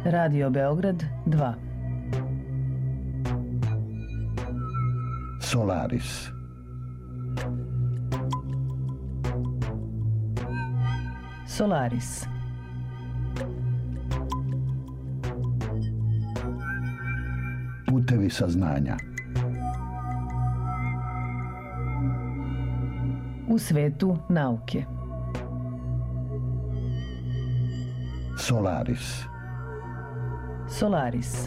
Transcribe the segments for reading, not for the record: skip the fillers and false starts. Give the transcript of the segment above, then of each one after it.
Radio Beograd 2. Solaris. Solaris. Putevi saznanja. U svetu nauke. Solaris. Solaris.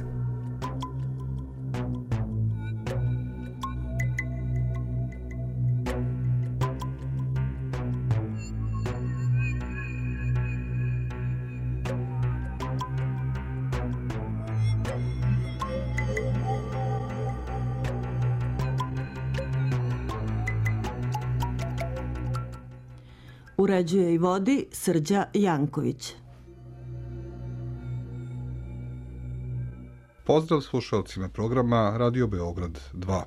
Uređuje i vodi Srđa Janković. Pozdrav slušalcima programa Radio Beograd 2.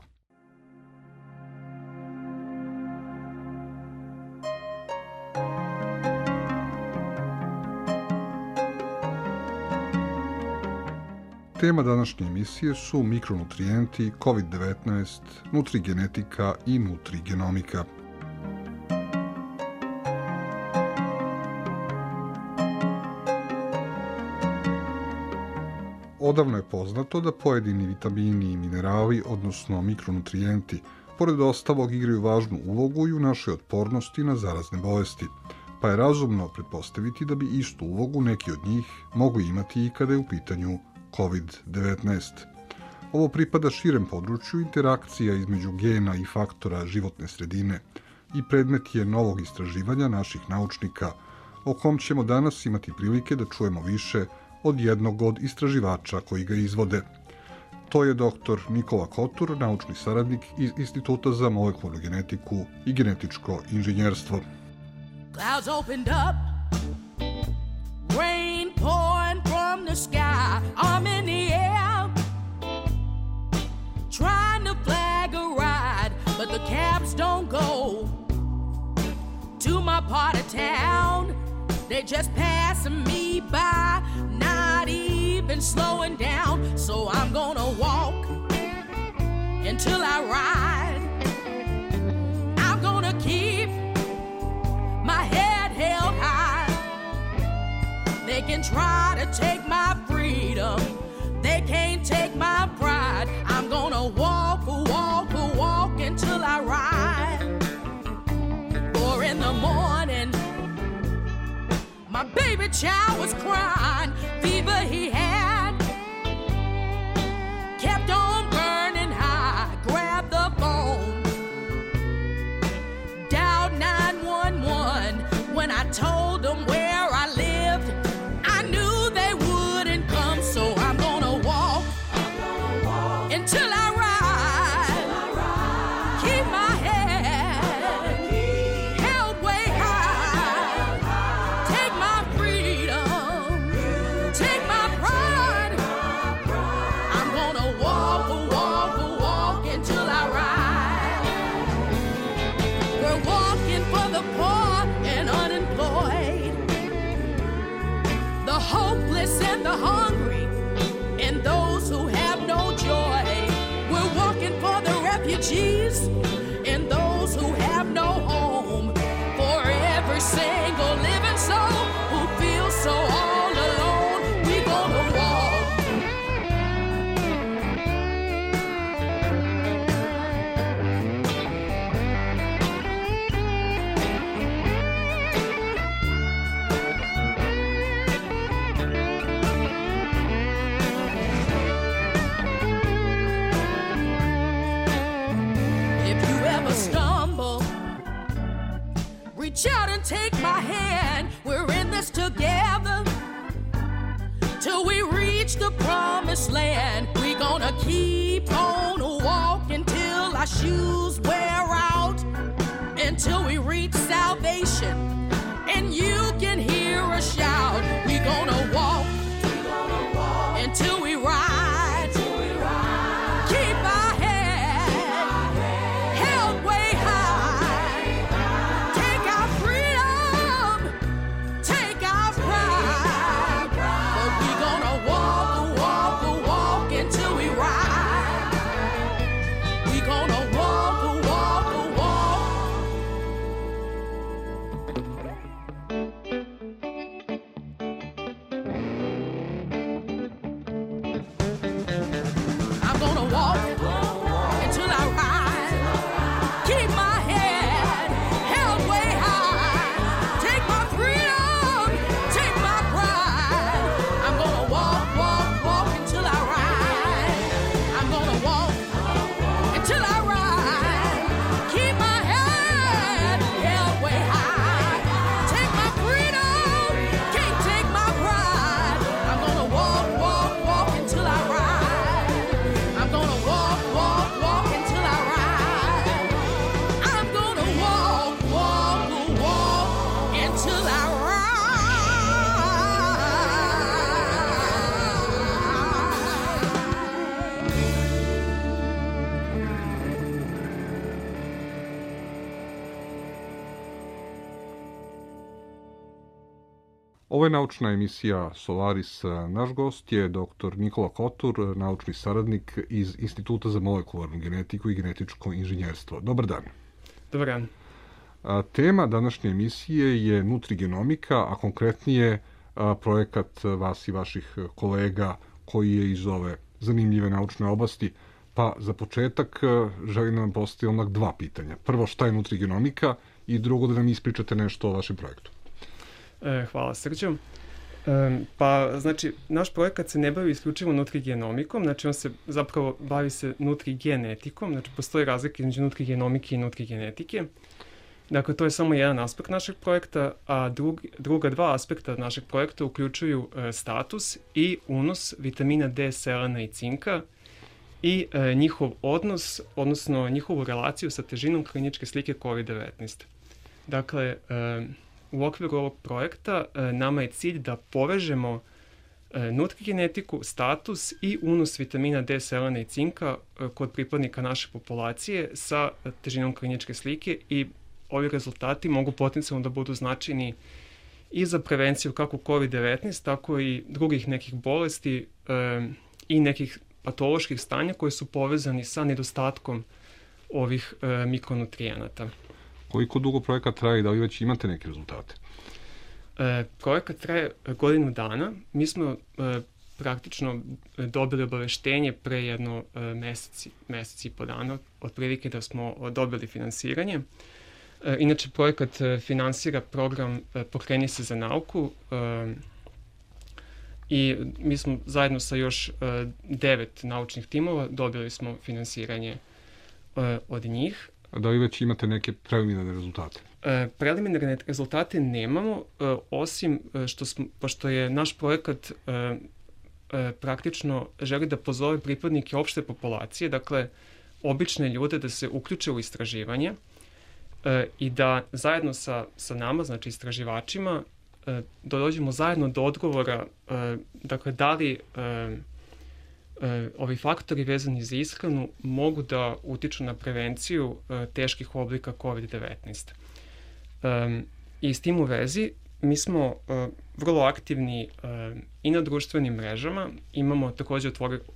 Tema današnje emisije su mikronutrijenti, COVID-19, nutrigenetika i nutrigenomika. Odavno je poznato da pojedini vitamini i minerali, odnosno mikronutrijenti, pored ostalog igraju važnu ulogu i u našoj otpornosti na zarazne bolesti, pa je razumno pretpostaviti da bi istu ulogu neki od njih mogli imati i kada je u pitanju COVID-19. Ovo pripada širem području interakcija između gena i faktora životne sredine i predmet je novog istraživanja naših naučnika, o kom ćemo danas imati prilike da čujemo više od jednog od istraživača koji ga izvode. To je dr. Nikola Kotur, naučni saradnik iz Instituta za molekularnu genetiku i genetičko inženjerstvo. Clouds opened up, rain pouring from the sky. I'm in the air, trying to flag a ride, but the cabs don't go to my part of town. They just passing me by, not even slowing down. So I'm gonna walk until I ride. I'm gonna keep my head held high. They can try to take my freedom, they can't take my pride. I'm gonna walk, walk, walk until I ride. For in the morning my baby child was crying, fever he had, kept on burning high. Grabbed the phone, dialed 911. When I told them where I lived, I knew they wouldn't come. So I'm gonna walk until I ride. Keep my head held way high. Take my freedom, take my pride. I'm gonna walk, walk, walk until I ride. We're walking for the poor and unemployed, the hopeless and the hungry, and those who have no joy. We're walking for the refugees and those who have no home, for every single living soul who feels so all alone. We gonna walk. If you ever stumble, reach out and take my hand. We're in this together till we reach the promised land. We gonna keep on walking till our shoes wear out, until we reach salvation and you can hear us shout. We gonna walk until we ride. Keep our head held way high. Take our freedom, take our pride. But we gonna walk Ovo je naučna emisija Solaris. Naš gost je dr. Nikola Kotur, naučni saradnik iz Instituta za molekularnu genetiku i genetičko inženjerstvo. Dobar dan. Dobar dan. Tema današnje emisije je nutrigenomika, a konkretnije projekat vas i vaših kolega koji je iz ove zanimljive naučne oblasti. Pa za početak želim da vam postaviti onak 2 pitanja. Prvo, šta je nutrigenomika i drugo, da nam ispričate nešto o vašem projektu. Hvala, Srđo. Pa, znači, naš projekat se ne bavi isključivo nutrigenomikom, znači on se zapravo bavi se nutrigenetikom, znači postoji razlika između nutrigenomike i nutrigenetike. Dakle, to je samo jedan aspekt našeg projekta, a druga 2 aspekta našeg projekta uključuju status i unos vitamina D, selena i cinka i njihov odnos, odnosno njihovu relaciju sa težinom kliničke slike COVID-19. Dakle, u okviru ovog projekta nama je cilj da povežemo nutrigenetiku, status i unos vitamina D, selena i cinka kod pripadnika naše populacije sa težinom kliničke slike i ovi rezultati mogu potencijalno da budu značajni i za prevenciju kako COVID-19, tako i drugih nekih bolesti i nekih patoloških stanja koje su povezani sa nedostatkom ovih mikronutrijenata. Koliko dugo projekat traje i da li već imate neke rezultate? Projekat traje godinu dana. Mi smo praktično dobili obaveštenje pre jedno mesec i po dana, otprilike da smo dobili finansiranje. Inače, projekat finansira program Pokreni se za nauku i mi smo zajedno sa još 9 naučnih timova dobili smo finansiranje od njih. Da li već imate neke preliminarne rezultate? Preliminarne rezultate nemamo, osim pošto je naš projekat praktično želi da pozove pripadnike opšte populacije, dakle obične ljude da se uključe u istraživanje i da zajedno sa nama, znači istraživačima, dođemo zajedno do odgovora, dakle da li ovi faktori vezani za ishranu mogu da utiču na prevenciju teških oblika COVID-19. I s tim u vezi mi smo vrlo aktivni i na društvenim mrežama. Imamo takođe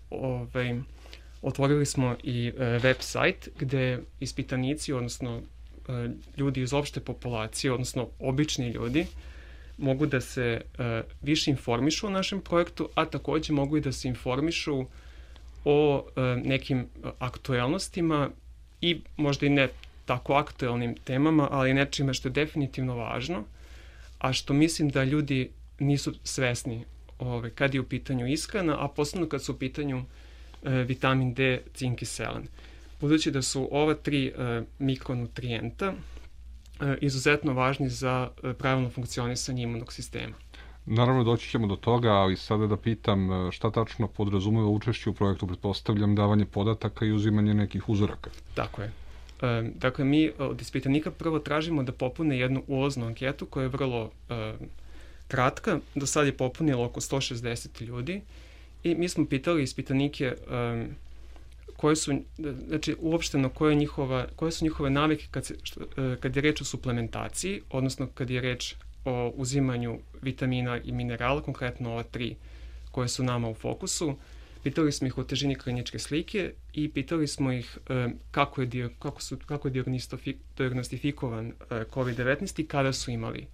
otvorili smo i web sajt gde ispitanici, odnosno ljudi iz opšte populacije, odnosno obični ljudi, mogu da se više informišu o našem projektu, a takođe mogu i da se informišu o nekim aktuelnostima i možda i ne tako aktuelnim temama, ali nečime što je definitivno važno, a što mislim da ljudi nisu svesni kad je u pitanju ishrana, a posebno kad su u pitanju vitamin D, cink i selen. Budući da su ova 3 mikronutrijenta izuzetno važni za pravilno funkcionisanje imunog sistema. Naravno, doći ćemo do toga, ali sada da pitam šta tačno podrazumeva učešće u projektu. Pretpostavljam davanje podataka i uzimanje nekih uzoraka. Tako je. Dakle, mi od ispitanika prvo tražimo da popune jednu ulaznu anketu koja je vrlo kratka. Do sad je popunilo oko 160 ljudi i mi smo pitali ispitanike koje su, znači uopšteno koje su njihove navike kad je reč o suplementaciji, odnosno kad je reč o uzimanju vitamina i minerala, konkretno ova 3 koje su nama u fokusu. Pitali smo ih o težini kliničke slike i pitali smo ih kako je dijagnostifikovan COVID-19 i kada su imali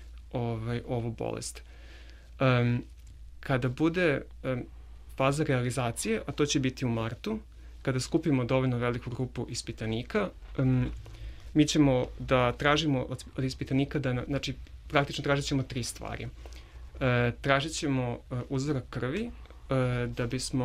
ovu bolest. Kada bude faza realizacije, a to će biti u martu, kada skupimo dovoljno veliku grupu ispitanika, mi ćemo da tražimo od ispitanika znači praktično tražit ćemo 3 stvari. Tražit ćemo uzorak krvi da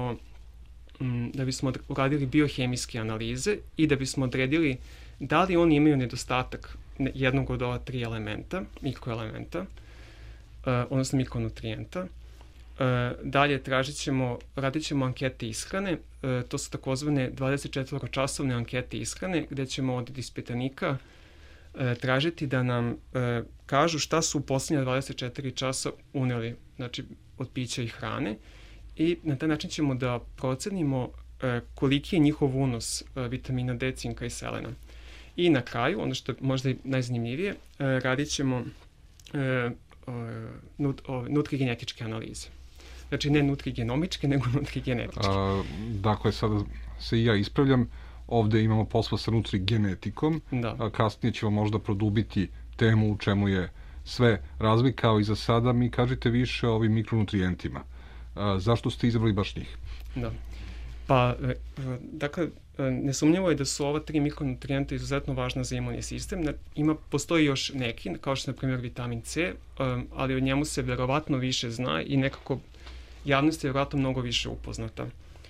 bismo uradili biohemijske analize i da bismo odredili da li oni imaju nedostatak jednog od ova 3 elementa, mikroelementa, odnosno mikronutrijenta. Dalje radit ćemo ankete ishrane, to su takozvane 24-časovne ankete ishrane, gde ćemo od ispitanika tražiti da nam kažu šta su u posljednje 24 časa uneli, znači od pića i hrane, i na taj način ćemo da procenimo koliki je njihov unos vitamina D, cinka i selena. I na kraju, ono što je možda i najzanimljivije, radit ćemo nutrigenetičke analize. Znači ne nutrigenomičke, nego nutrigenetičke. Dakle, sada se i ja ispravljam. Ovde imamo posla sa nutrigenetikom. Da. Kasnije ćemo možda produbiti temu u čemu je sve razlika, ali za sada mi kažete više o ovim mikronutrijentima. Zašto ste izabrali baš njih? Da. Pa, dakle, nesumnjivo je da su ova 3 mikronutrijenta izuzetno važna za imunni sistem. Postoji još neki, kao što je na primjer vitamin C, ali o njemu se verovatno više zna i nekako javnost je verovatno mnogo više upoznata.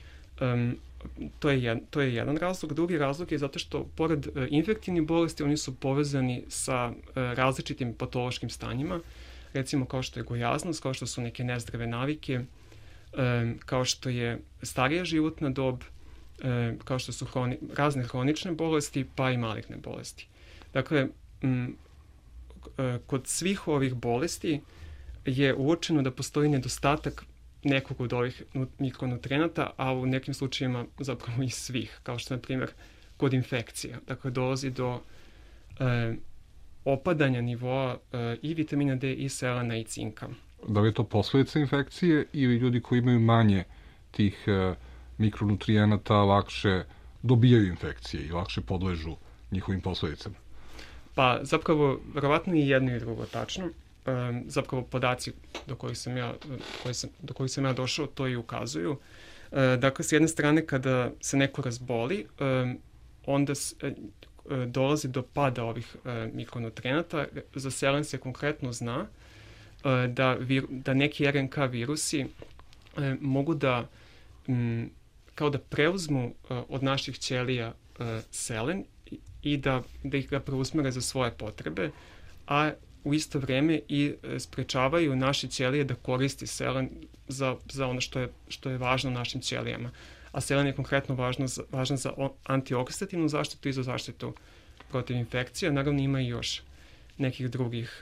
To je jedan razlog. Drugi razlog je zato što pored infektivnih bolesti oni su povezani sa različitim patološkim stanjima, recimo kao što je gojaznost, kao što su neke nezdrave navike, kao što je starija životna dob, kao što su razne hronične bolesti, pa i maligne bolesti. Dakle, kod svih ovih bolesti je uočeno da postoji nedostatak nekog od ovih mikronutrenata, a u nekim slučajevima zapravo i svih, kao što je, na primjer, kod infekcija. Dakle, dolazi do opadanja nivoa i vitamina D, i selena, i cinka. Da li je to posljedica infekcije ili ljudi koji imaju manje tih mikronutrijenata lakše dobijaju infekcije i lakše podležu njihovim posljedicama? Pa zapravo, verovatno i jedno i drugo tačno. Zapravo podaci do kojih sam ja došao to i ukazuju. Dakle, s jedne strane, kada se neko razboli, onda dolazi do pada ovih mikronutrenata. Za selen se konkretno zna da neki RNK virusi mogu da kao da preuzmu od naših ćelija selen i da ih ga preusmere za svoje potrebe, a u isto vrijeme i sprečavaju naše ćelije da koristi selen za ono što je važno našim ćelijama. A selen je konkretno važan za antioksidativnu zaštitu i za zaštitu protiv infekcija. Naravno, ima i još nekih drugih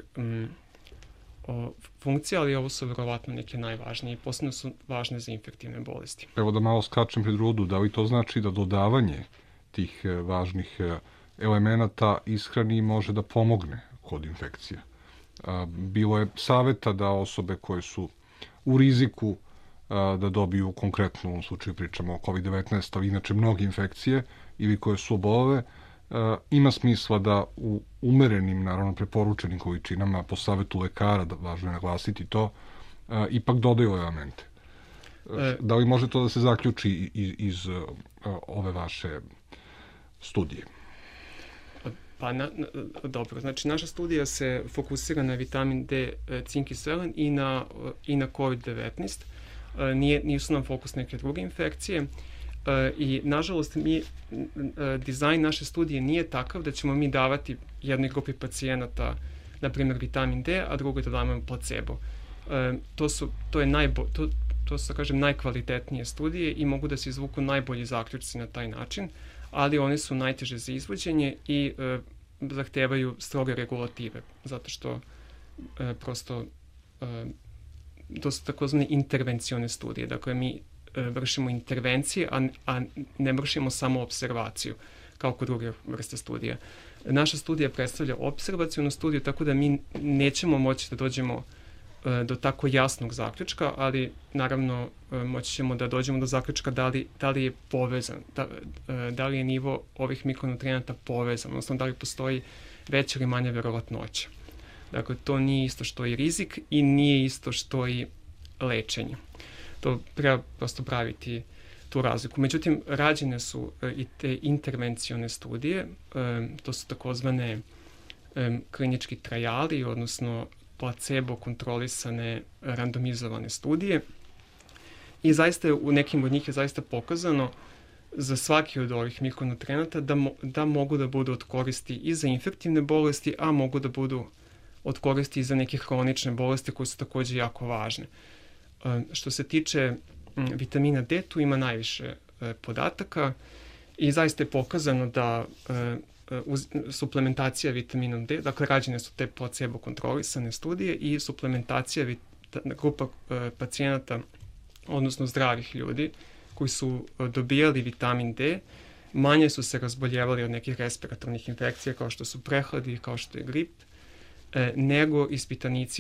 funkcija, ali ovo su verovatno neke najvažnije i posebno su važne za infektivne bolesti. Evo da malo skačem pred rudu, da li to znači da dodavanje tih važnih elemenata ishrani može da pomogne kod infekcija? Bilo je savjeta da osobe koje su u riziku da dobiju, konkretno u ovom slučaju pričamo o COVID-19, ali inače mnoge infekcije ili koje su obolele, ima smisla da u umerenim, naravno preporučenim količinama po savjetu lekara, da važno je naglasiti to, ipak dodaju elemente. Da li može to da se zaključi iz ove vaše studije? Pa, dobro. Znači, naša studija se fokusira na vitamin D, cink i selen i na COVID-19. Nisu nam fokus neke druge infekcije. I, nažalost, dizajn naše studije nije takav da ćemo mi davati jednoj grupi pacijenata, na primjer, vitamin D, a drugoj da damo placebo. To su, da kažem, najkvalitetnije studije i mogu da se izvuku najbolji zaključci na taj način, ali one su najteže za izvođenje i zahtevaju stroge regulative, zato što prosto to su takozvane intervencione studije. Dakle, mi vršimo intervencije, a ne vršimo samo observaciju, kao kod druge vrste studija. Naša studija predstavlja observacionu studiju, tako da mi nećemo moći da dođemo do tako jasnog zaključka, ali naravno moći ćemo da dođemo do zaključka da li je povezan, da li je nivo ovih mikronutrijenata povezan, odnosno da li postoji veća ili manja verovatnoća. Dakle, to nije isto što i rizik i nije isto što i lečenje. To treba prosto praviti tu razliku. Međutim, rađene su i te intervencione studije, to su takozvane klinički trajali, odnosno placebo kontrolisane randomizovane studije. I zaista u nekim od njih je zaista pokazano za svaki od ovih mikronutrenata da mogu da budu od koristi i za infektivne bolesti, a mogu da budu od koristi i za neke hronične bolesti koje su također jako važne. Što se tiče vitamina D, tu ima najviše podataka i zaista je pokazano da suplementacija vitaminom D, dakle rađene su te placebo kontrolisane studije i suplementacija grupa pacijenata, odnosno zdravih ljudi koji su dobijali vitamin D, manje su se razboljevali od nekih respiratornih infekcija kao što su prehladi, kao što je grip nego ispitanici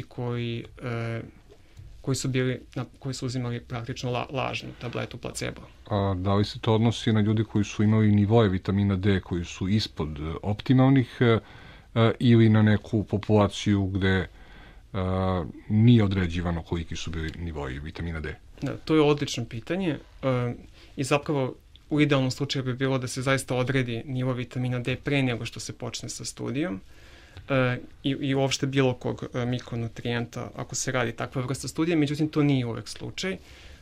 koji su uzimali praktično lažnu tabletu placebo. A da li se to odnosi na ljudi koji su imali nivoje vitamina D koji su ispod optimalnih ili na neku populaciju gde nije određivano koliki su bili nivoji vitamina D? Da, to je odlično pitanje i zapravo u idealnom slučaju bi bilo da se zaista odredi nivo vitamina D pre nego što se počne sa studijom i uopšte bilo kog mikronutrijenta ako se radi takva vrsta studije, međutim to nije uvek slučaj.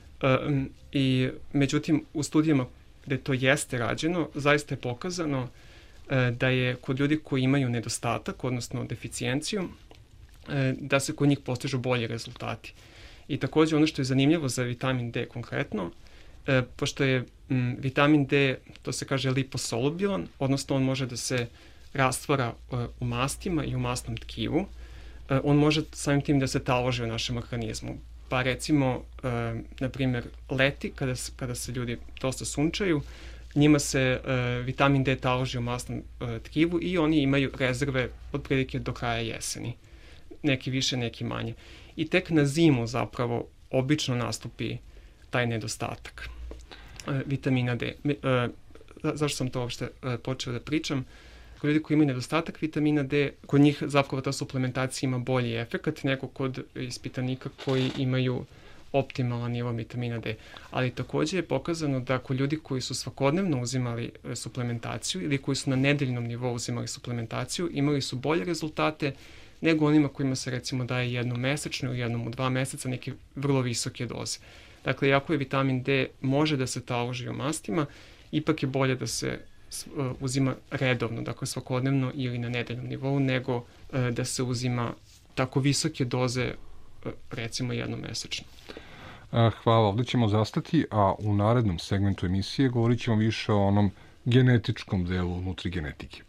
Međutim, u studijama gde to jeste rađeno, zaista je pokazano da je kod ljudi koji imaju nedostatak, odnosno deficijenciju, da se kod njih postižu bolji rezultati. I takođe ono što je zanimljivo za vitamin D konkretno, pošto je vitamin D, to se kaže liposolubilan, odnosno on može da se rastvara u mastima i u masnom tkivu, on može samim tim da se taloži u našem organizmu. Pa recimo, na primjer, leti, kada se ljudi dosta sunčaju, njima se vitamin D taloži u masnom tkivu i oni imaju rezerve otprilike do kraja jeseni. Neki više, neki manje. I tek na zimu zapravo obično nastupi taj nedostatak vitamina D. Zašto sam to uopšte počeo da pričam? Kod ljudi koji imaju nedostatak vitamina D, kod njih zapravo ta suplementacija ima bolji efekat nego kod ispitanika koji imaju optimalan nivo vitamina D. Ali takođe je pokazano da kod ljudi koji su svakodnevno uzimali suplementaciju ili koji su na nedeljnom nivou uzimali suplementaciju, imali su bolje rezultate nego onima kojima se recimo daje jednom mesečno ili jednom u 2 meseca neke vrlo visoke doze. Dakle, iako je vitamin D može da se taloži u mastima, ipak je bolje da se uzima redovno, dakle svakodnevno ili na nedeljnom nivou, nego da se uzima tako visoke doze recimo jednom mesečno. Hvala, ovdje ćemo zastati, a u narednom segmentu emisije govorit ćemo više o onom genetičkom delu nutrigenetike.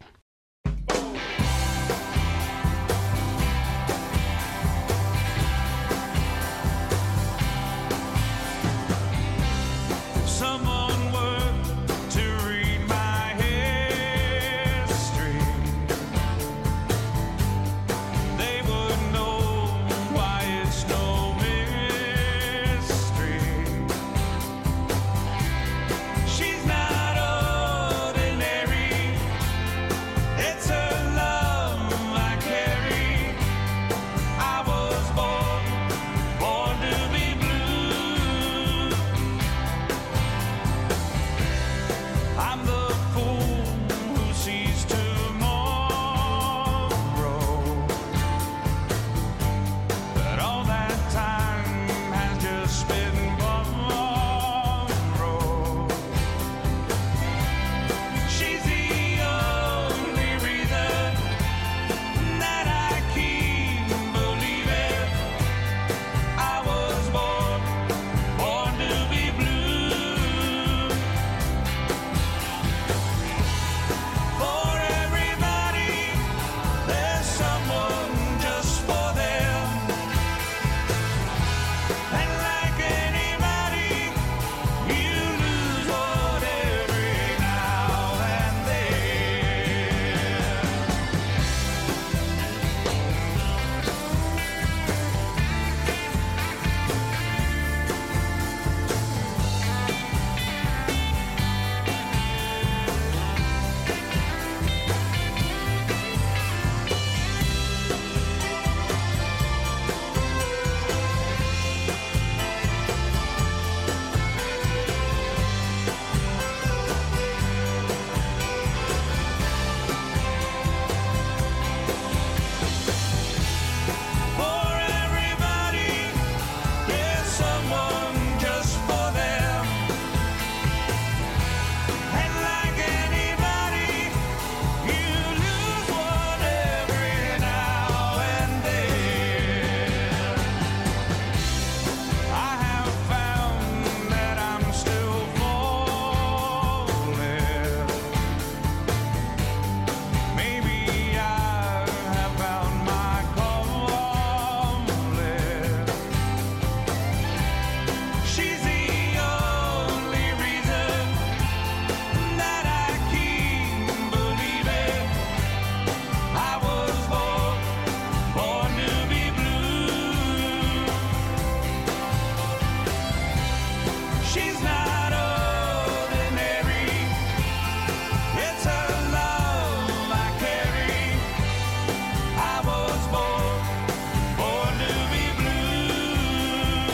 She's not ordinary. It's her love I carry. I was born to be blue.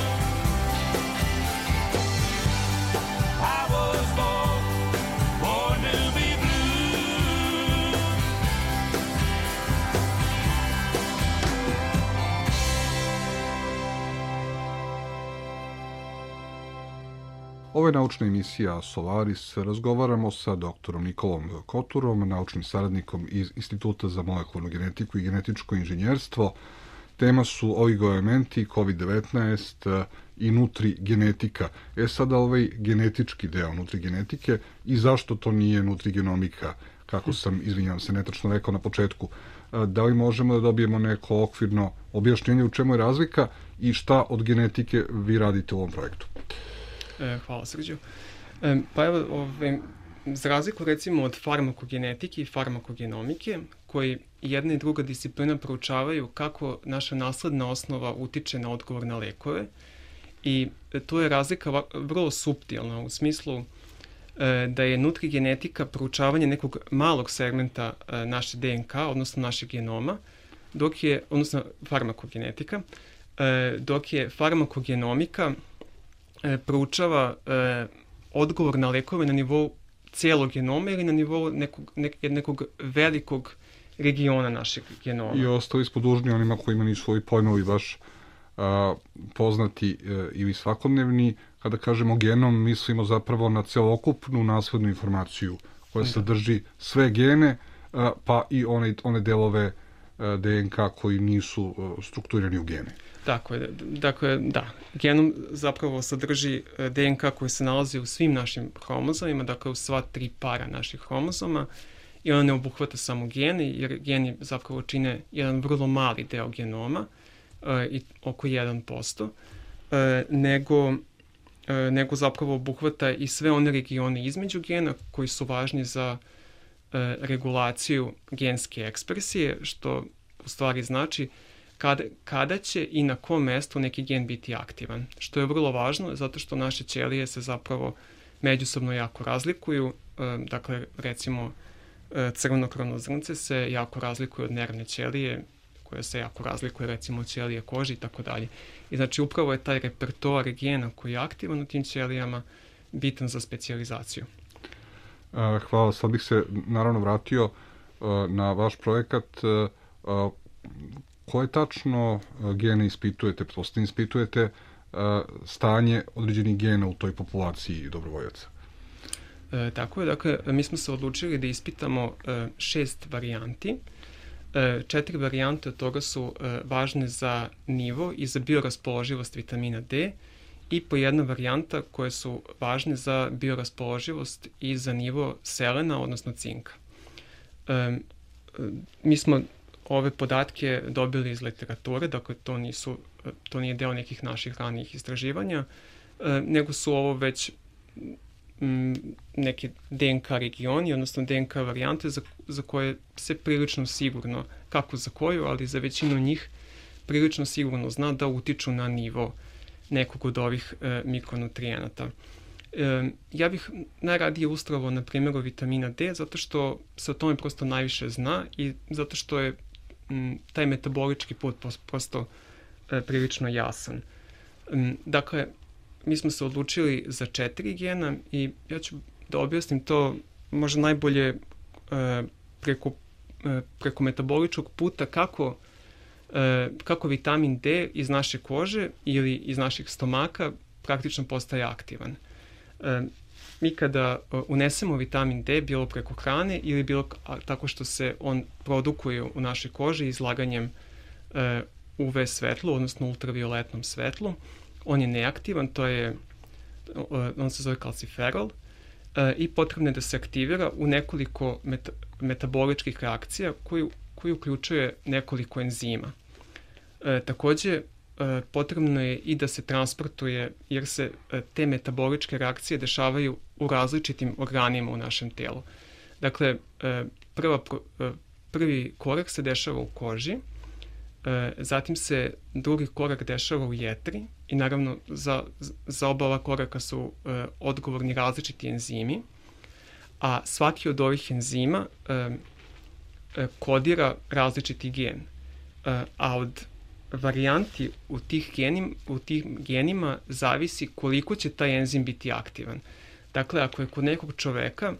I was born to be blue. Ovo je naučna emisija Solaris. Razgovaramo sa doktorom Nikolom Koturom, naučnim saradnikom iz Instituta za molekularnu genetiku i genetičko inženjerstvo. Tema su oligoelementi, COVID-19 i nutrigenetika. Sada ovaj genetički deo nutrigenetike i zašto to nije nutrigenomika, kako sam, izvinjavam se, netačno rekao na početku. Da li možemo da dobijemo neko okvirno objašnjenje u čemu je razlika i šta od genetike vi radite u ovom projektu? Hvala, Srđo. Pa evo, za razliku recimo od farmakogenetike i farmakogenomike, koji jedna i druga disciplina proučavaju kako naša nasledna osnova utiče na odgovor na lekove, i tu je razlika vrlo suptilna u smislu da je nutrigenetika proučavanje nekog malog segmenta naše DNK, odnosno našeg genoma, odnosno farmakogenetika, dok je farmakogenomika proučava odgovor na lekove na nivou cijelog genoma ili na nivou nekog velikog regiona našeg genoma. I ostali smo dužni onima kojima nisu ovi pojmovi baš poznati ili svakodnevni. Kada kažemo genom, mislimo zapravo na celokupnu naslednu informaciju koja sadrži sve gene, pa i one delove DNK koji nisu strukturirani u gene. Tako je, dakle, da. Genom zapravo sadrži DNK koji se nalazi u svim našim hromozomima, dakle u sva 3 para naših hromozoma, i ona ne obuhvata samo gene, jer geni zapravo čine jedan vrlo mali deo genoma, i oko 1%, nego zapravo obuhvata i sve one regione između gena koji su važni za regulaciju genske ekspresije, što u stvari znači kada će i na kom mestu neki gen biti aktivan. Što je vrlo važno, zato što naše ćelije se zapravo međusobno jako razlikuju. Dakle, recimo, crvenokrvno zrnce se jako razlikuje od nervne ćelije, koja se jako razlikuje recimo od ćelije kože i tako dalje. I znači upravo je taj repertoar gena koji je aktivan u tim ćelijama bitan za specijalizaciju. Hvala. Sad bih se naravno vratio na vaš projekat. Koje tačno gene ispitujete? Pretpostavljam ispitujete stanje određenih gena u toj populaciji dobrovoljaca. Tako je. Dakle, mi smo se odlučili da ispitamo 6 varijanti. 4 varijante od toga su važne za nivo i za bioraspoloživost vitamina D i po jedna varijanta koje su važne za bioraspoloživost i za nivo selena, odnosno cinka. Mi smo ove podatke dobili iz literature, dakle to nije deo nekih naših ranijih istraživanja, nego su ovo već neke DNK regioni, odnosno DNK varijante za koje se prilično sigurno, kako za koju, ali za većinu njih prilično sigurno zna da utiču na nivo nekog od ovih mikronutrijenata. Ja bih najradije ustrovao na primjeru vitamina D, zato što se o tome prosto najviše zna i zato što je taj metabolički put prosto prilično jasan. Dakle, mi smo se odlučili za 4 gena i ja ću da objasnim to možda najbolje preko metaboličkog puta kako vitamin D iz naše kože ili iz naših stomaka praktično postaje aktivan. Mi kada unesemo vitamin D bilo preko hrane ili bilo tako što se on produkuje u našoj koži izlaganjem UV svetlu, odnosno ultravioletnom svetlu, on je neaktivan, on se zove kalciferol i potrebno je da se aktivira u nekoliko metaboličkih reakcija koji uključuje nekoliko enzima. Takođe, potrebno je i da se transportuje, jer se te metaboličke reakcije dešavaju u različitim organima u našem telu. Dakle, prvi korak se dešava u koži, zatim se drugi korak dešava u jetri i naravno za oba ova koraka su odgovorni različiti enzimi, a svaki od ovih enzima kodira različiti gen. A od varijanti u tih genima zavisi koliko će taj enzim biti aktivan. Dakle, ako je kod nekog čoveka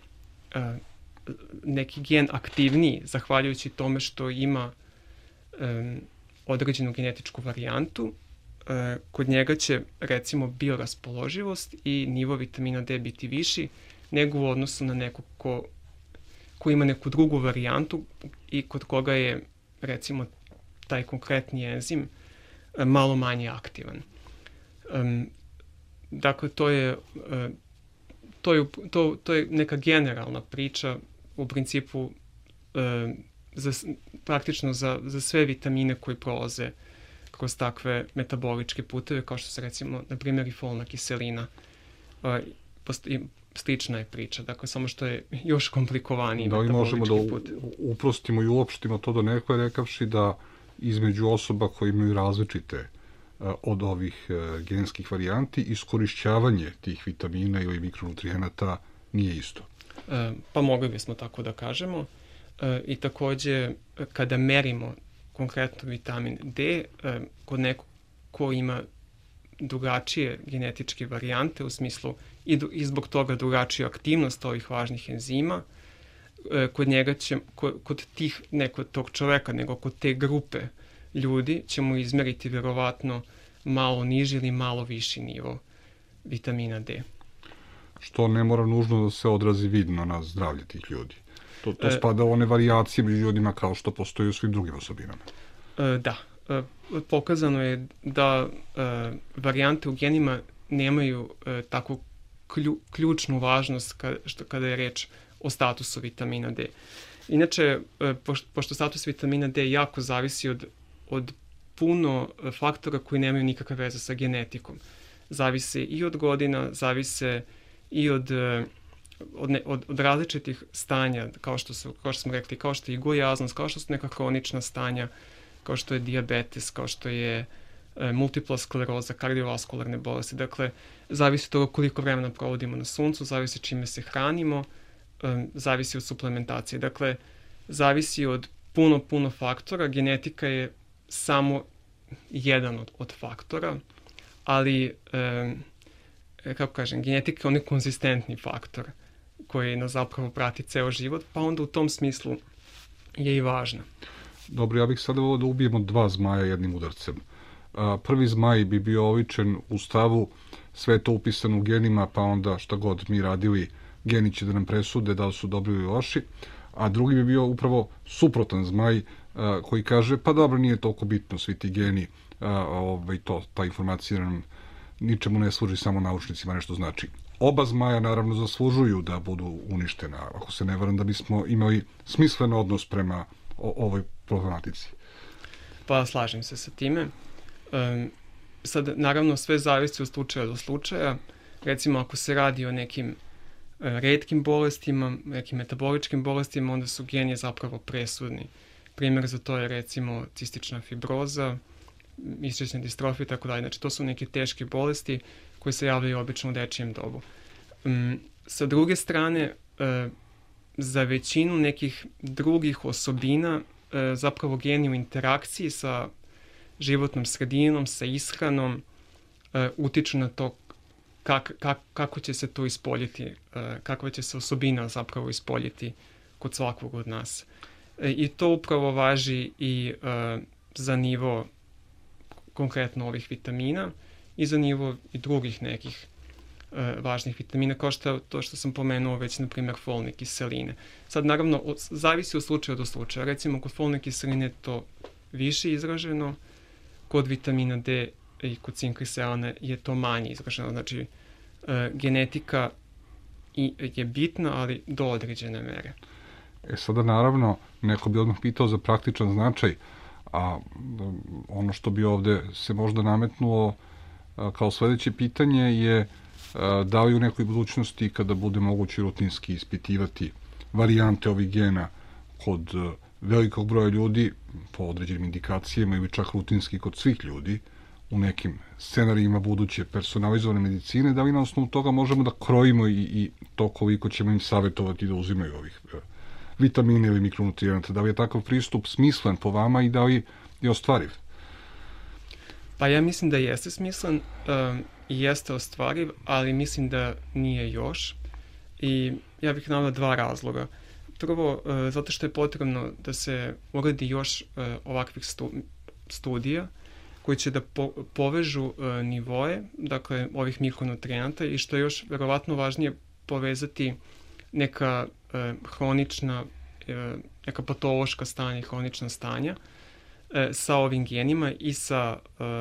neki gen aktivniji, zahvaljujući tome što ima određenu genetičku varijantu, kod njega će, recimo, bioraspoloživost i nivo vitamina D biti viši nego u odnosu na nekog ko ima neku drugu varijantu i kod koga je, recimo, taj konkretni enzim malo manje aktivan. Dakle, to je neka generalna priča u principu praktično za sve vitamine koji prolaze kroz takve metaboličke puteve, kao što se, recimo, na primjer, i folna kiselina. Slična je priča, dakle, samo što je još komplikovaniji metabolički put. Da li možemo da uprostimo i uopštimo to do nekoj, rekavši da između osoba koji imaju različite od ovih genskih varijanti, iskorišćavanje tih vitamina ili mikronutrijenata nije isto? Pa mogli bismo tako da kažemo. I takođe, kada merimo konkretno vitamin D, kod nekog ko ima drugačije genetičke varijante, u smislu i zbog toga drugačiju aktivnost ovih važnih enzima, kod njega će, kod tih, ne kod tog čoveka, nego kod te grupe ljudi ćemo izmeriti vjerovatno malo niži ili malo viši nivo vitamina D. Što ne mora nužno da se odrazi vidno na zdravlje tih ljudi. To spada u one varijacije među ljudima kao što postoji u svim drugim osobinama. Da. Pokazano je da varijante u genima nemaju tako ključnu važnost kada je reč o statusu vitamina D. Inače, pošto status vitamina D jako zavisi od puno faktora koji nemaju nikakve veze sa genetikom. Zavise i od godina, zavise i od različitih stanja, kao što smo rekli, kao što je i gojaznost, kao što su neka hronična stanja, kao što je dijabetes, kao što je multipla skleroza, kardiovaskularne bolesti. Dakle, zavisi od toga koliko vremena provodimo na suncu, zavisi čime se hranimo, zavisi od suplementacije. Dakle, zavisi od puno faktora. Genetika je samo jedan od faktora, ali, kako kažem, genetika je onaj konzistentni faktor koji nas zapravo prati ceo život, pa onda u tom smislu je i važna. Dobro, ja bih sada volio da ubijemo 2 zmaja jednim udarcem. Prvi zmaj bi bio oličen u stavu, sve je to upisano u genima, pa onda šta god mi radili, geni će da nam presude da li su dobri ili loši. A drugi bi bio upravo suprotan zmaj koji kaže, pa dobro, nije toliko bitno svi ti geni, ta informacija nam ničemu ne služi, samo naučnicima nešto znači. Oba zmaja naravno zaslužuju da budu uništena, ako se ne varam, da bismo imali smislen odnos prema ovoj problematici. Pa slažem se sa time. Sad, naravno, sve zavisi od slučaja do slučaja. Recimo, ako se radi o nekim retkim bolestima, nekim metaboličkim bolestima, onda su geni zapravo presudni. Primjer za to je, recimo, cistična fibroza, mišićne distrofije i tako dalje. Znači, to su neke teške bolesti koje se javljaju obično u dečijem dobu. Sa druge strane, za većinu nekih drugih osobina, zapravo geni u interakciji sa životnom sredinom, sa ishranom, utiču na to kako će se to ispoljiti, kakva će se osobina zapravo ispoljiti kod svakog od nas. I to upravo važi i za nivo konkretno ovih vitamina i za nivo i drugih nekih važnih vitamina, kao što to što sam pomenuo već, na primjer, folne kiseline. Sad, naravno, zavisi od slučaja do slučaja. Recimo, kod folne kiseline je to više izraženo, kod vitamina D i kod cinka i selena je to manje izraženo. Znači, genetika je bitna, ali do određene mere. Sada, naravno, neko bi odmah pitao za praktičan značaj, a ono što bi ovde se možda nametnulo kao sledeće pitanje je da li u nekoj budućnosti, kada bude moguće rutinski ispitivati varijante ovih gena kod velikog broja ljudi, po određenim indikacijama ili čak rutinski kod svih ljudi, u nekim scenarijima buduće personalizovane medicine, da li na osnovu toga možemo da krojimo i to koliko ćemo im savjetovati da uzimaju ovih vitamina ili mikronutrijenta? Da li je takav pristup smislen po vama i da li je ostvariv? Pa ja mislim da jeste smislen i jeste ostvariv, ali mislim da nije još. I ja bih naveo 2 razloga. Prvo, zato što je potrebno da se uradi još ovakvih studija koji će da povežu nivoe, dakle, ovih mikronutrijenta i što je još verovatno važnije povezati neka hronična, neka patološka stanja i hronična stanja sa ovim genima i sa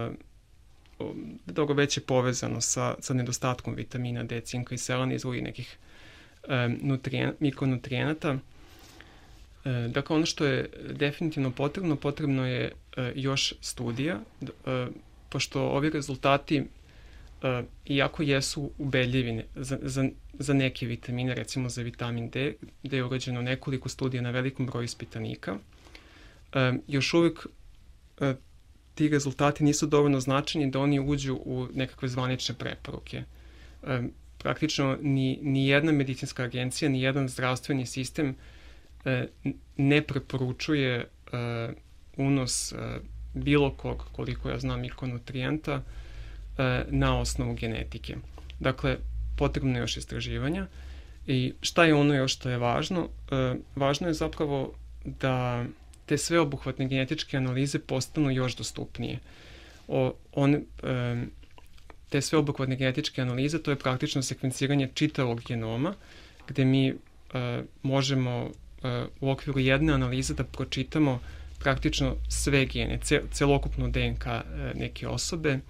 dobro već je povezano sa nedostatkom vitamina D, cinka i selena i drugih nekih mikronutrijenata. Dakle, ono što je definitivno potrebno je još studija, pošto ovi rezultati, iako jesu ubedljivi za neke vitamine, recimo za vitamin D, gde je urađeno nekoliko studija na velikom broju ispitanika, još uvijek ti rezultati nisu dovoljno značajni da oni uđu u nekakve zvanične preporuke. Praktično ni jedna medicinska agencija, ni jedan zdravstveni sistem ne preporučuje unos bilo kog, koliko ja znam, mikronutrijenta na osnovu genetike. Dakle, potrebno je još istraživanja. I šta je ono još što je važno? Važno je zapravo da te sveobuhvatne genetičke analize postanu još dostupnije. Te sveobuhvatne genetičke analize, to je praktično sekvenciranje čitavog genoma, gde mi možemo u okviru jedne analize da pročitamo praktično sve gene, celokupnu DNK neke osobe.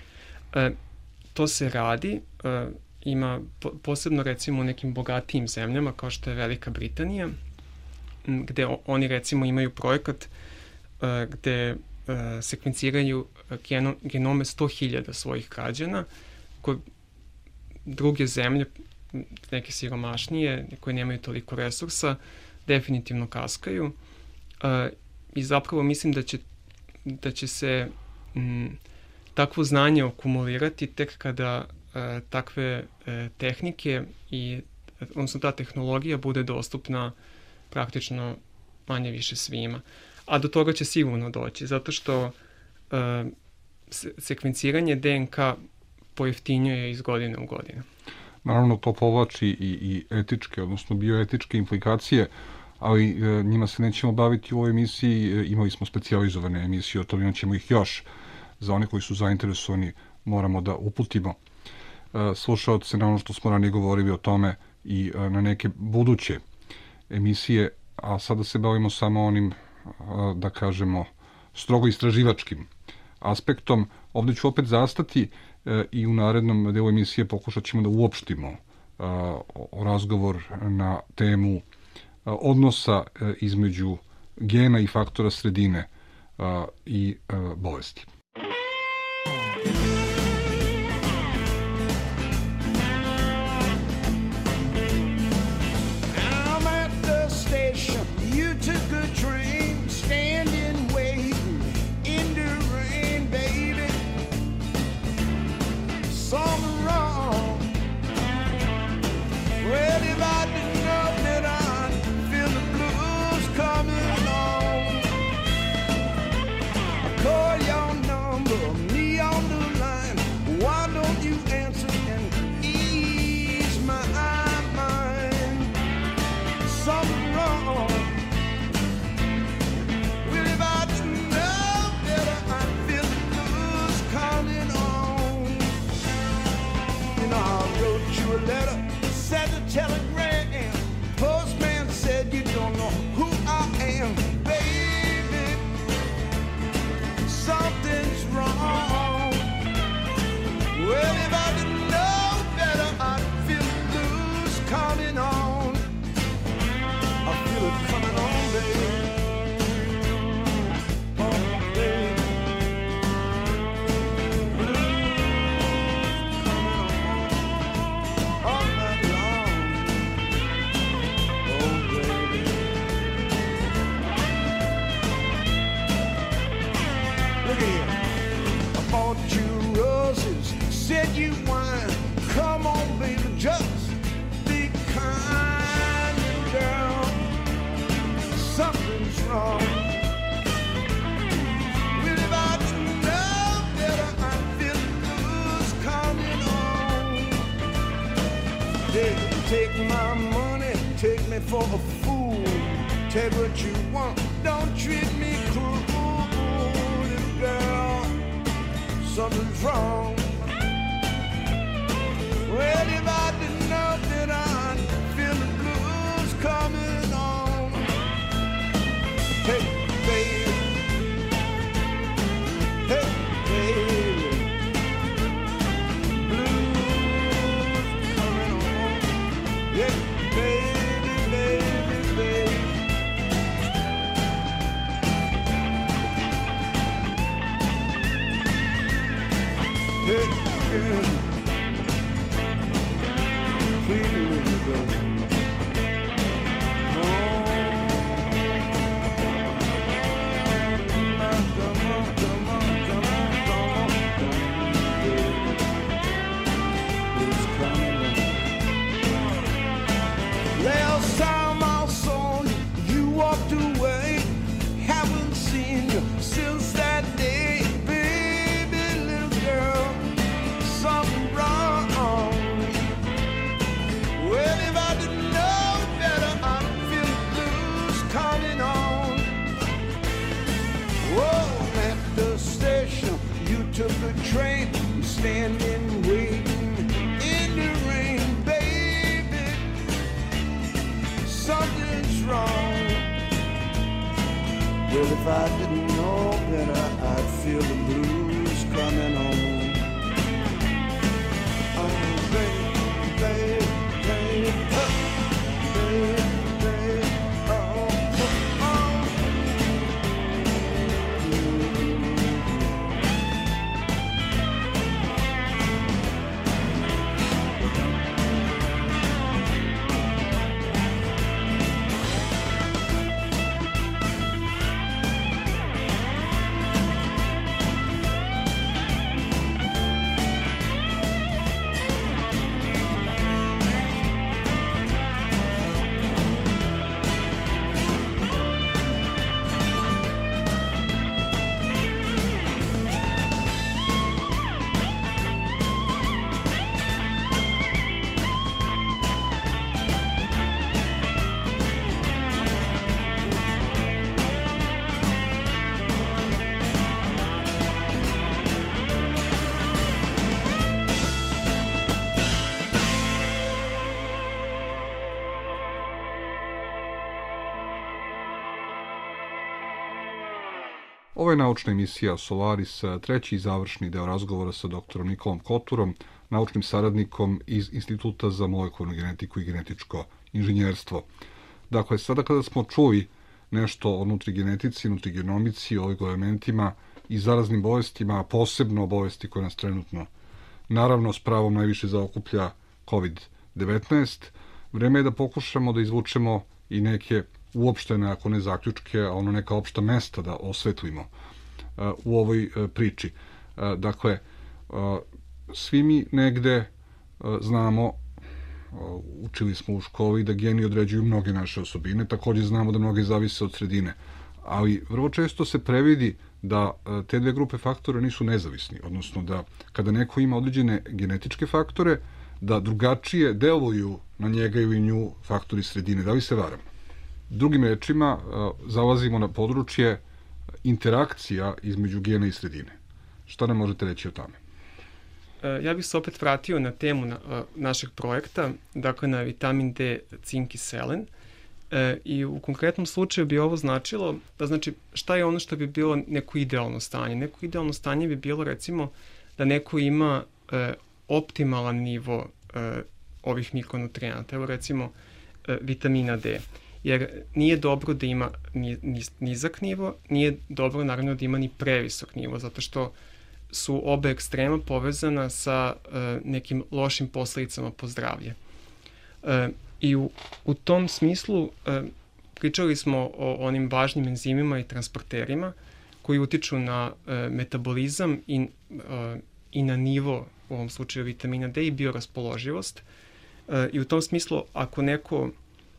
To se radi, ima posebno recimo u nekim bogatijim zemljama kao što je Velika Britanija, gde oni recimo imaju projekat gde sekvenciraju genome 100.000 svojih građana, koje druge zemlje, neke siromašnije, koje nemaju toliko resursa, definitivno kaskaju. I zapravo mislim da će se takvo znanje akumulirati tek kada takve tehnike i odnosno ta tehnologija bude dostupna praktično manje više svima. A do toga će sigurno doći, zato što sekvenciranje DNK pojeftinjuje iz godine u godinu. Naravno, to povlači i etičke, odnosno bioetičke implikacije, ali njima se nećemo baviti u ovoj emisiji. Imali smo specijalizovane emisije, o tome ćemo ih još. Za one koji su zainteresovani moramo da uputimo slušaoce na ono što smo ranije govorili o tome i na neke buduće emisije, a sada se bavimo samo onim, da kažemo, strogo istraživačkim aspektom. Ovdje ću opet zastati i u narednom delu emisije pokušat ćemo da uopštimo razgovor na temu odnosa između gena i faktora sredine i bolesti. Call your number, me on the line. Take my money, take me for a fool. Take what you want, don't treat me cruel, little girl. Something's wrong. Well, if I didn't know that I'd feel the blues coming on. Hey, baby. Hey, baby. Blues coming on. Yeah, baby, baby, baby. Hey, girl. Last time I saw you, you walked away. Haven't seen you since that day, baby, little girl. Something wrong. Well, if I didn't know better, I'd feel the blues coming on. Whoa, at the station, you took the train, standing waiting in the rain, baby. Something's wrong. Well, if I didn't know better, I'd feel the blues coming on. Oh, baby, baby. Ovo je naučna emisija Solaris, treći i završni deo razgovora sa doktorom Nikolom Koturom, naučnim saradnikom iz Instituta za molekularnu genetiku i genetičko inženjerstvo. Dakle, sada kada smo čuli nešto o nutrigenetici, nutrigenomici, o elementima i zaraznim bolestima, a posebno bolesti koje nas trenutno, naravno, s pravom najviše zaokuplja COVID-19, vreme je da pokušamo da izvučemo i neke uopštene, ako ne zaključke, a ono neka opšta mesta da osvetlimo u ovoj priči. Dakle, svi mi negde znamo, učili smo u školi da geni određuju mnoge naše osobine, takođe znamo da mnoge zavise od sredine, ali vrlo često se previdi da te dve grupe faktora nisu nezavisni, odnosno da kada neko ima određene genetičke faktore, da drugačije deluju na njega ili nju faktori sredine. Da li se varam? Drugim rečima, zalazimo na područje interakcija između gena i sredine. Šta nam možete reći o tome? Ja bih se opet vratio na temu našeg projekta, dakle na vitamin D, cink i selen. I u konkretnom slučaju bi ovo značilo, da znači šta je ono što bi bilo neko idealno stanje? Neko idealno stanje bi bilo recimo da neko ima optimalan nivo ovih mikronutrijenata, evo recimo vitamina D. Jer nije dobro da ima nizak nivo, nije dobro naravno da ima ni previsok nivo, zato što su oba ekstrema povezana sa nekim lošim posledicama po zdravlje. I u tom smislu pričali smo o onim važnim enzimima i transporterima koji utiču na metabolizam i na nivo, u ovom slučaju vitamina D, i bioraspoloživost. I u tom smislu, ako neko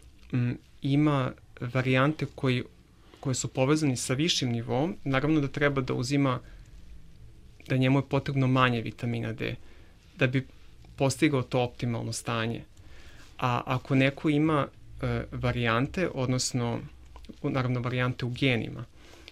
ima varijante koje su povezani sa višim nivom, naravno da treba da uzima, da njemu je potrebno manje vitamina D da bi postigao to optimalno stanje. A ako neko ima varijante, odnosno naravno varijante u genima,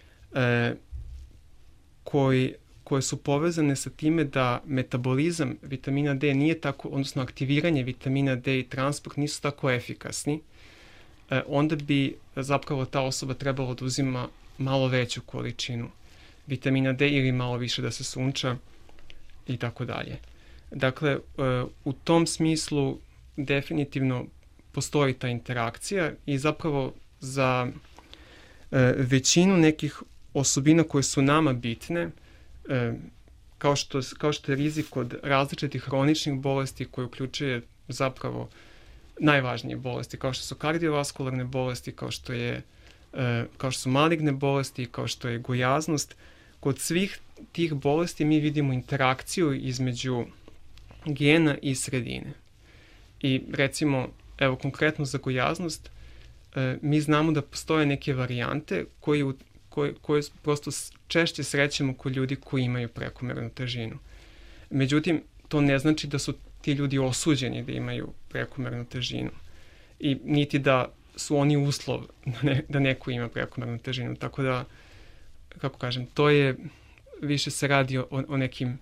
koje su povezane sa time da metabolizam vitamina D nije tako, odnosno aktiviranje vitamina D i transport nisu tako efikasni, onda bi zapravo ta osoba trebala da uzima malo veću količinu vitamina D ili malo više da se sunča i tako dalje. Dakle, u tom smislu definitivno postoji ta interakcija i zapravo za većinu nekih osobina koje su nama bitne, kao što je rizik od različitih hroničnih bolesti koje uključuje zapravo najvažnije bolesti, kao što su kardiovaskularne bolesti, kao što su maligne bolesti, kao što je gojaznost. Kod svih tih bolesti mi vidimo interakciju između gena i sredine. I recimo, evo konkretno za gojaznost, mi znamo da postoje neke varijante koje prosto češće srećemo kod ljudi koji imaju prekomernu težinu. Međutim, to ne znači da su ti ljudi osuđeni da imaju prekomernu težinu. I niti da su oni uslov da neko ima prekomernu težinu. Tako da, kako kažem, to je, više se radi o nekim,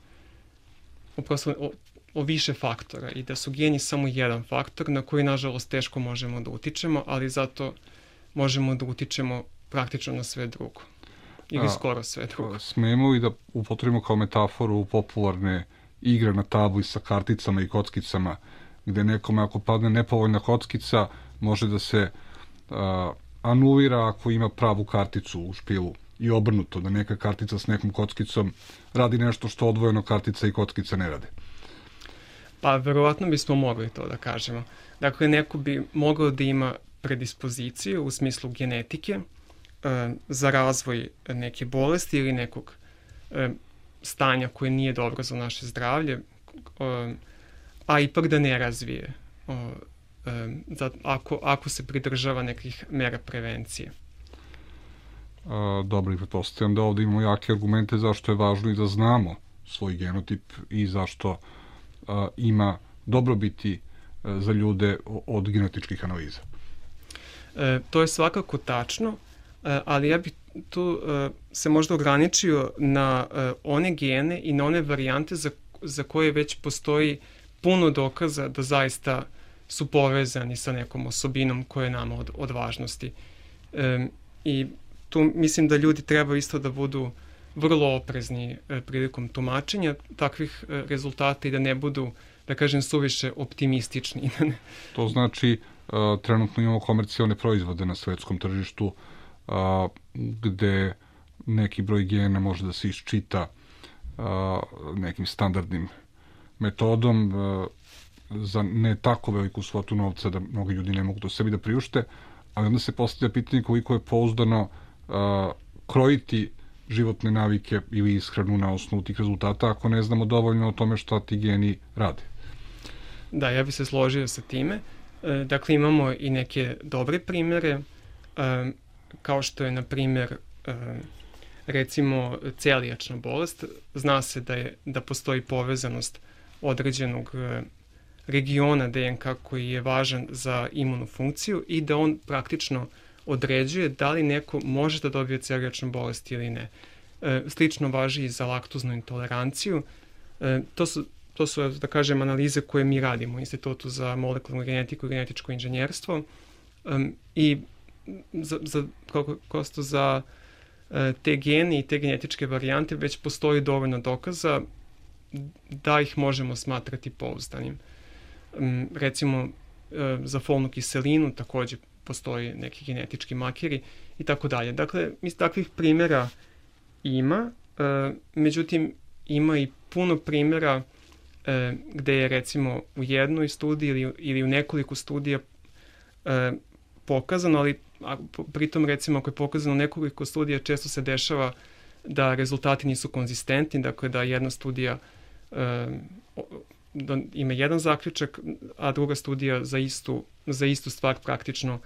o više faktora i da su geni samo jedan faktor na koji, nažalost, teško možemo da utičemo, ali zato možemo da utičemo praktično na sve drugo. Ili skoro sve drugo. Smemo li da upotrebimo kao metaforu popularne igre na tabli sa karticama i kockicama, gde nekome ako padne nepovoljna kockica, može da se anulira ako ima pravu karticu u špilu i obrnuto, da neka kartica s nekom kockicom radi nešto što odvojeno kartica i kockica ne rade. Pa, verovatno bismo mogli to da kažemo. Dakle, neko bi mogao da ima predispoziciju u smislu genetike za razvoj neke bolesti ili nekog stanja koje nije dobro za naše zdravlje, a ipak da ne razvije ako se pridržava nekih mera prevencije. Dobro, i pretpostavljam da ovdje imamo jake argumente zašto je važno i da znamo svoj genotip i zašto ima dobrobiti za ljude od genetičkih analiza. To je svakako tačno, ali ja bih tu se možda ograničio na one gene i na one varijante za koje već postoji puno dokaza da zaista su povezani sa nekom osobinom koja je nama od važnosti. I tu mislim da ljudi treba isto da budu vrlo oprezni prilikom tumačenja takvih rezultata i da ne budu, da kažem, suviše optimistični. To znači, trenutno imamo komercijalne proizvode na svetskom tržištu gde neki broj gena može da se iščita nekim standardnim metodom za ne tako veliku svotu novca da mnogi ljudi ne mogu to sebi da priušte, ali onda se postavlja pitanje koliko je pouzdano krojiti životne navike ili ishranu na osnovu tih rezultata ako ne znamo dovoljno o tome šta ti geni rade. Da, ja bih se složio sa time. Dakle, imamo i neke dobre primere, kao što je, na primjer, recimo celijačna bolest. Zna se da postoji povezanost određenog regiona DNK koji je važan za imunu funkciju i da on praktično određuje da li neko može da dobije celijačnu bolest ili ne. Slično važi i za laktoznu intoleranciju. To su, da kažem, analize koje mi radimo u Institutu za molekularnu genetiku i genetičko inženjerstvo i za te gene i te genetičke varijante već postoji dovoljno dokaza da ih možemo smatrati pouzdanim. Recimo, za folnu kiselinu također postoji neki genetički makeri i tako dalje. Dakle, iz takvih primjera ima, međutim, ima i puno primjera gde je, recimo, u jednoj studiji ili u nekoliko studija pokazano, ali pritom, recimo, ako je pokazano nekoliko studija, često se dešava da rezultati nisu konzistentni, dakle da jedna studija ima jedan zaključak, a druga studija za istu stvar praktično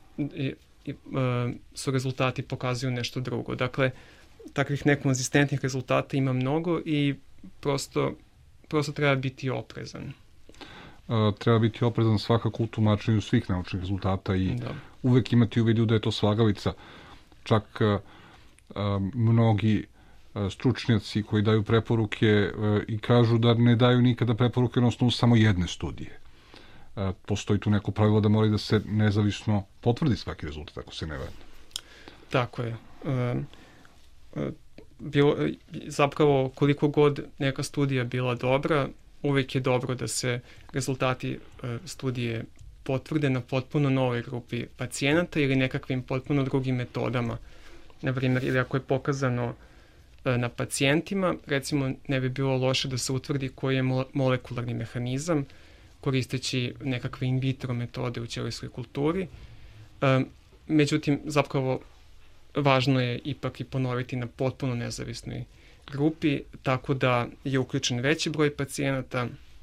su rezultati pokazuju nešto drugo. Dakle, takvih nekonzistentnih rezultata ima mnogo i prosto treba biti oprezan. treba biti oprezan svakako u tumačenju svih naučnih rezultata i uvek imati u vidu da je to slagalica. Čak mnogi stručnjaci koji daju preporuke i kažu da ne daju nikada preporuke na osnovu samo jedne studije. Postoji tu neko pravilo da mora da se nezavisno potvrdi svaki rezultat, ako se ne varam. Tako je. Zapravo, koliko god neka studija bila dobra, uvijek je dobro da se rezultati studije potvrde na potpuno novoj grupi pacijenata ili nekakvim potpuno drugim metodama. Na primjer, ili ako je pokazano na pacijentima, recimo ne bi bilo loše da se utvrdi koji je molekularni mehanizam koristeći nekakve in vitro metode u ćelijskoj kulturi. Međutim, zapravo važno je ipak i ponoviti na potpuno nezavisnoj grupi, tako da je uključen veći broj pacijenata,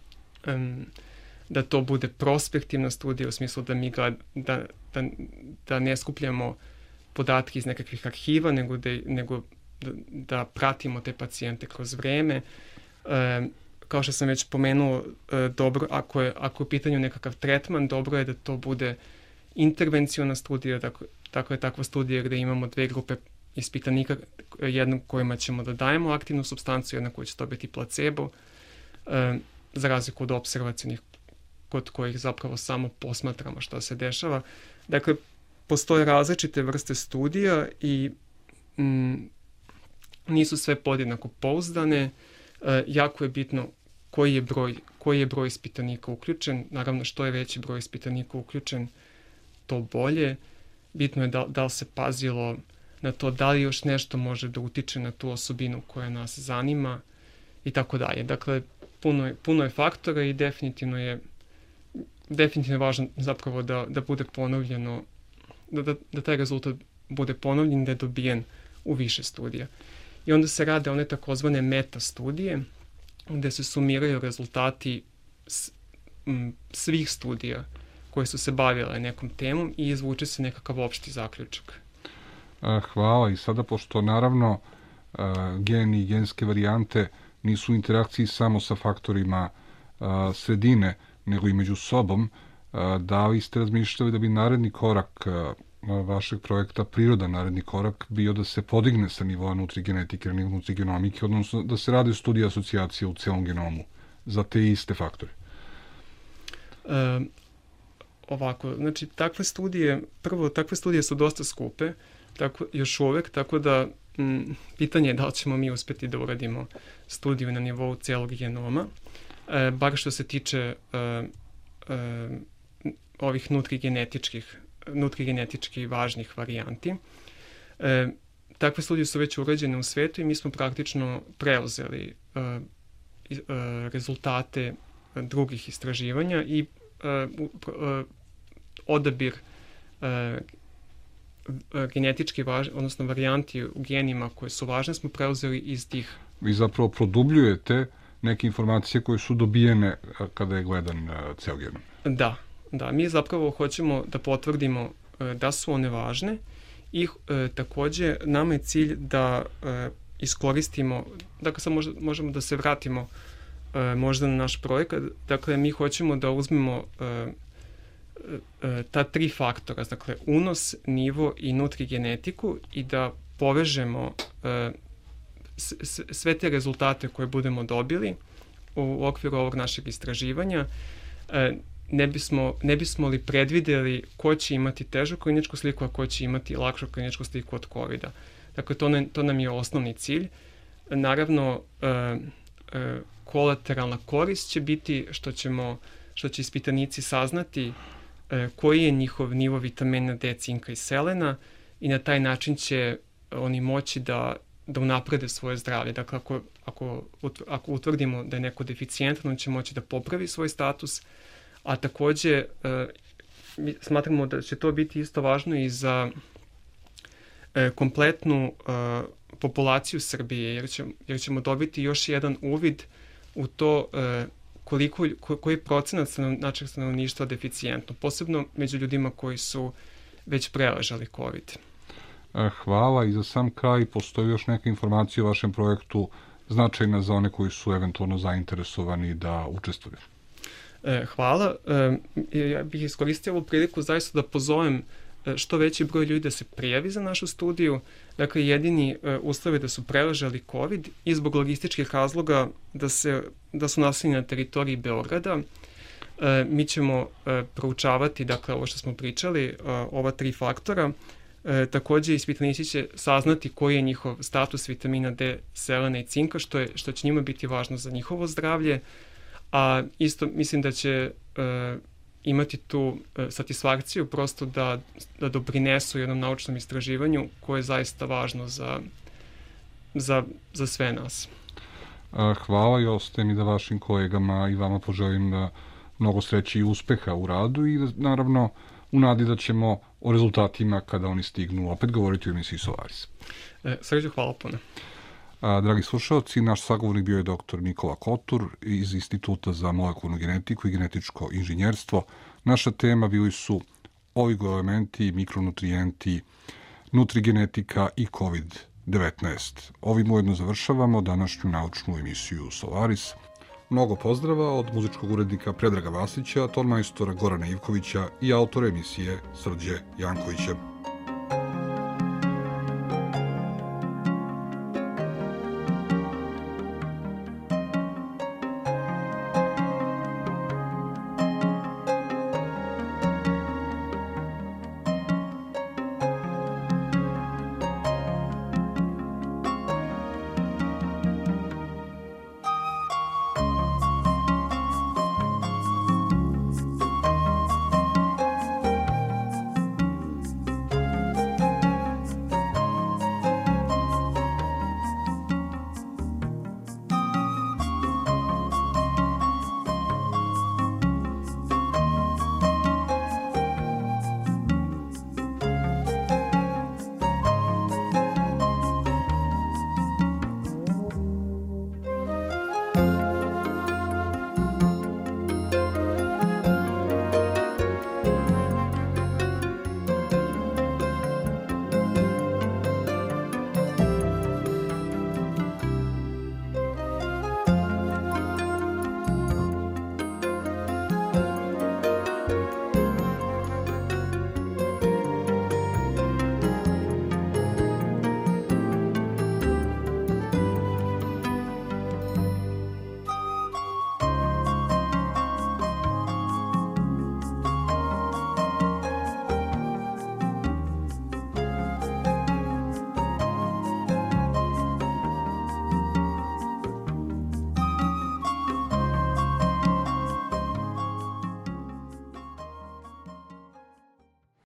da to bude prospektivna studija u smislu da mi da ne skupljamo podatke iz nekakvih arhiva, nego da pratimo te pacijente kroz vreme. Kao što sam već pomenuo, dobro, ako je u pitanju nekakav tretman, dobro je da to bude intervenciona studija, dakle takva studija gdje imamo dve grupe ispitanika, jednu kojima ćemo da dajemo aktivnu supstanciju, jedna koja će dobiti placebo, za razliku od observacijnih kod kojih zapravo samo posmatramo što se dešava. Dakle, postoje različite vrste studija i nisu sve podjednako pouzdane. Jako je bitno koji je broj ispitanika uključen. Naravno, što je veći broj ispitanika uključen, to bolje. Bitno je da li se pazilo na to da li još nešto može da utiče na tu osobinu koja nas zanima i tako dalje. Dakle, puno je faktora i definitivno je važno zapravo da bude ponovljeno, da taj rezultat bude ponovljen, da je dobijen u više studija. I onda se rade one takozvane meta studije, gde se sumiraju rezultati svih studija koje su se bavile nekom temom i izvuče se nekakav opšti zaključak. Hvala. I sada, pošto naravno geni i genske varijante nisu u interakciji samo sa faktorima sredine, nego i među sobom, da li ste razmišljali da bi naredni korak vašeg projekta, prirodan naredni korak, bio da se podigne sa nivoa nutrigenetike ili nutrigenomike, odnosno da se radi studija asocijacije u celom genomu za te iste faktore? Ovako, znači takve studije su dosta skupe, još uvek, tako da pitanje je da li ćemo mi uspjeti da uradimo studiju na nivou celog genoma, bar što se tiče ovih nutrigenetički važnih varijanti. Takve studije su već urađene u svetu i mi smo praktično preuzeli rezultate drugih istraživanja i odabir genetički odnosno varijanti u genima koje su važne smo preuzeli iz tih. Vi zapravo produbljujete neke informacije koje su dobijene kada je gledan ceo genom. Da, mi zapravo hoćemo da potvrdimo da su one važne i također nama je cilj da iskoristimo, dakle sad možemo da se vratimo možda na naš projekat, dakle mi hoćemo da uzmemo ta tri faktora, dakle unos, nivo i nutrigenetiku i da povežemo sve te rezultate koje budemo dobili u okviru ovog našeg istraživanja. Ne bismo li predvidjeli ko će imati težu kliničku sliku, a ko će imati lakšu kliničku sliku od COVID-a. Dakle, to nam je osnovni cilj. Naravno, kolateralna korist će biti što će ispitanici saznati koji je njihov nivo vitamina D, cinka i selena i na taj način će oni moći da unaprede svoje zdravlje. Dakle, ako utvrdimo da je neko deficijentan, on će moći da popravi svoj status, a također smatramo da će to biti isto važno i za kompletnu populaciju Srbije, jer ćemo dobiti još jedan uvid u to koji procenat našeg stanovništva deficijentno, posebno među ljudima koji su već preležali COVID. Hvala. I za sam kraj, postoji još neka informacija o vašem projektu značajna za one koji su eventualno zainteresovani da učestvuju? Hvala. Ja bih iskoristio ovu priliku zaista da pozovem što veći broj ljudi da se prijavi za našu studiju. Dakle, jedini uslov je da su preležali COVID i zbog logističkih razloga da su naseljeni na teritoriji Beograda. Mi ćemo proučavati, dakle, ovo što smo pričali, ova 3 faktora. Takođe, ispitanici će saznati koji je njihov status vitamina D, selena i cinka, što će njima biti važno za njihovo zdravlje. A isto mislim da će imati tu satisfakciju prosto da doprinesu jednom naučnom istraživanju koje je zaista važno za sve nas. Hvala i ostaje mi da vašim kolegama i vama poželim da mnogo sreće i uspeha u radu i da, naravno u nadi da ćemo o rezultatima kada oni stignu opet govoriti u emisiji Solaris. Sređo, hvala puno. Dragi slušalci, naš sagovornik bio je dr. Nikola Kotur iz Instituta za molekularnu genetiku i genetičko inženjerstvo. Naša tema bili su oligoelementi, mikronutrijenti, nutrigenetika i COVID-19. Ovim ujedno završavamo današnju naučnu emisiju Solaris. Mnogo pozdrava od muzičkog urednika Predraga Vasića, tonmajstora Gorana Ivkovića i autora emisije Srđe Jankovića.